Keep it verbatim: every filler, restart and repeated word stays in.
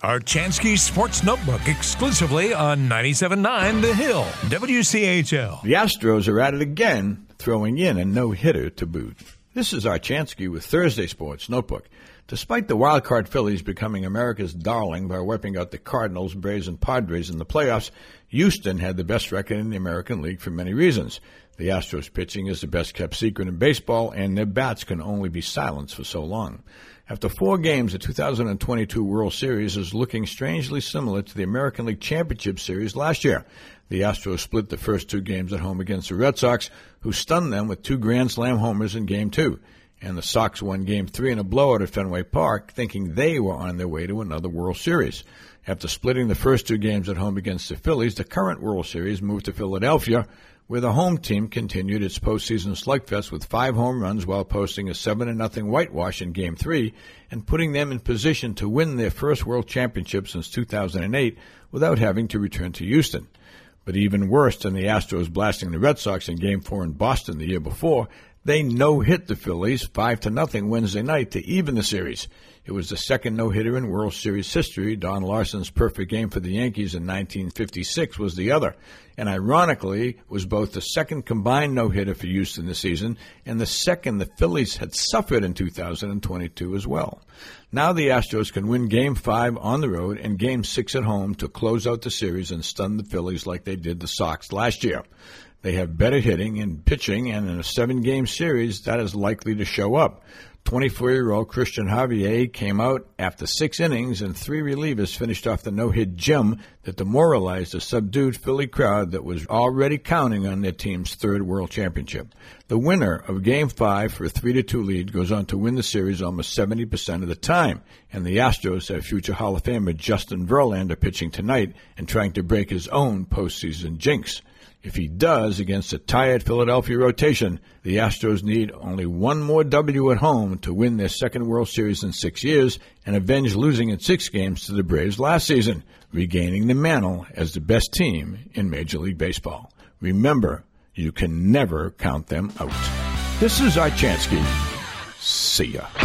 Archansky Sports Notebook exclusively on ninety-seven point nine The Hill, W C H L. The Astros are at it again, throwing in a no-hitter to boot. This is Archansky with Thursday Sports Notebook. Despite the wildcard Phillies becoming America's darling by wiping out the Cardinals, Braves, and Padres in the playoffs, Houston had the best record in the American League for many reasons. The Astros pitching is the best-kept secret in baseball, and their bats can only be silenced for so long. After four games, the two thousand twenty-two World Series is looking strangely similar to the American League Championship Series last year. The Astros split the first two games at home against the Red Sox, who stunned them with two Grand Slam homers in Game two. And the Sox won Game three in a blowout at Fenway Park, thinking they were on their way to another World Series. After splitting the first two games at home against the Phillies, the current World Series moved to Philadelphia, where the home team continued its postseason slugfest with five home runs while posting a seven to nothing whitewash in Game three and putting them in position to win their first World Championship since two thousand eight without having to return to Houston. But even worse than the Astros blasting the Red Sox in Game four in Boston the year before, they no-hit the Phillies five to nothing Wednesday night to even the series. It was the second no-hitter in World Series history. Don Larson's perfect game for the Yankees in nineteen fifty-six was the other, and ironically was both the second combined no-hitter for Houston this season and the second the Phillies had suffered in two thousand twenty-two as well. Now the Astros can win Game five on the road and Game six at home to close out the series and stun the Phillies like they did the Sox last year. They have better hitting and pitching, and in a seven-game series, that is likely to show up. twenty-four-year-old Christian Javier came out after six innings, and three relievers finished off the no-hit gem that demoralized a subdued Philly crowd that was already counting on their team's third World Championship. The winner of Game five for a three to two lead goes on to win the series almost seventy percent of the time, and the Astros have future Hall of Famer Justin Verlander pitching tonight and trying to break his own postseason jinx. If he does, against a tired Philadelphia rotation, the Astros need only one more W at home to win their second World Series in six years and avenge losing in six games to the Braves last season, regaining the mantle as the best team in Major League Baseball. Remember, you can never count them out. This is Archansky. See ya.